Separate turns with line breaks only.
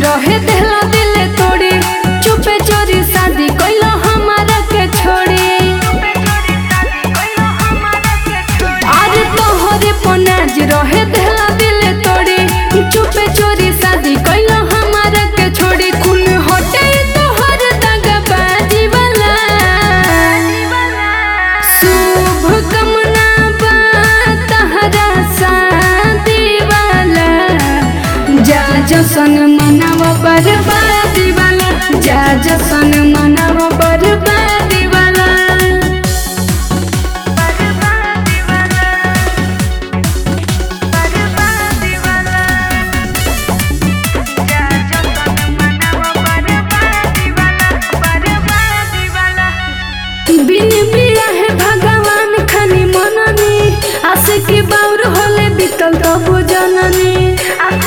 रहे देहला दिले तोड़ी, चुपे चोरी शादी कइलो हमारा के छोड़ी। अरे तोहरे पनाज रहे देहला दिले तोड़ी, चुपे चोरी शादी कइलो हमारा के छोड़ी। खून होटे तोहर दगाबाजी वाला, शुभ कामना बा तहरा शादी वाला। जा जसन मनावा बर्बादी वाला, जा जसन मनावा बर्बादी वाला। बिन बिया है भगवान खानी मननी, आशिकी बाउर होले बीतल तब जननी।